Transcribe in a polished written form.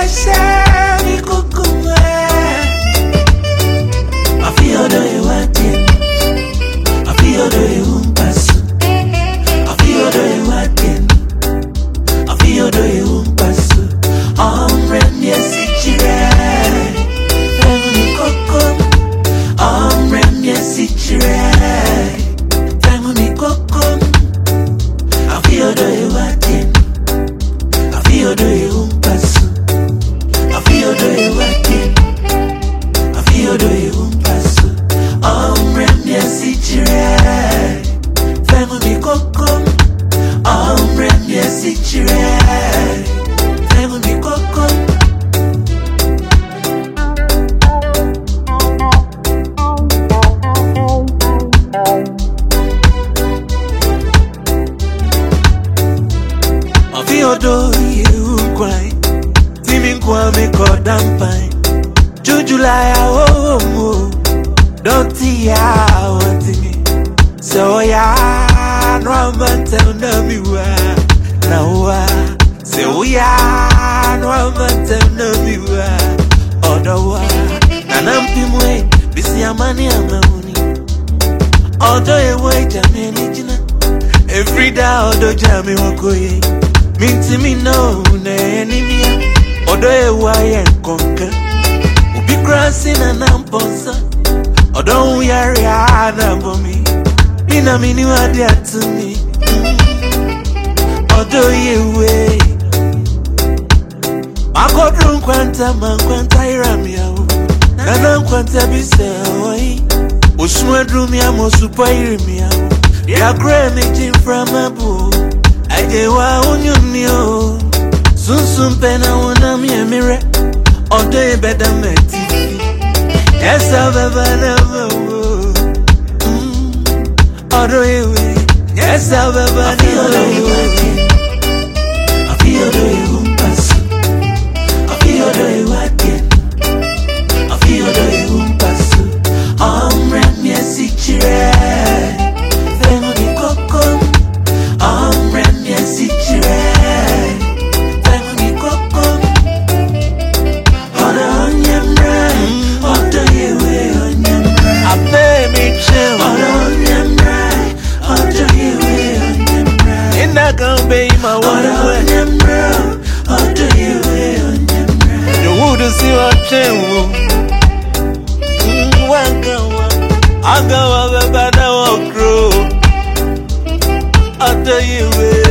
Shami Kukuma. I feel the watin. I feel the umpasu. I feel the watin. I feel the umpasu. Remy Sichire. Family Kokum. Remy Sichire. Family Kokum. I feel the watin. I feel the umpasu. I feel the watin. I feel the umpasu. Remy Sichire. Family Kokum. Remy Sichire. Family Kokum. I feel do you cry. Feeling Kwame Kodampai. Jujulai oh. Don't see ya wanting. So ya no man tell me why. Now so ya no man tell me why. Otherwise, Nanampimwe, busy a money and money. Although a way Jamaican, every day, although Jamie Wakoye, mean to me no, enemy. Although a way and conquer, will be crossing an amponsa. Although we are Rihanna for me, in a mini idea to me. Although you way, I got room quanta man quanta iramia. Nana quanta be say, Usman drew me a more super iramia. Ya granny from a boo. I did on your meal. Soon pena one me a mirror. All day better met. Yes, I've ever never. Other way. Yes, I've ever never. I feel the umpasu. I feel the watin. I feel the umpasu. Remy Sichire. Family Kokum. Remy Sichire. Family Kokum. Onyem right. Odo yewe onyem right. I pay me chill. Onyem right. Odo yewe onyem right. In that gun be my one way. Onyem right. Odo yewe onyem right. You wouldn't see what chill. I go over by the walk through. I'll tell you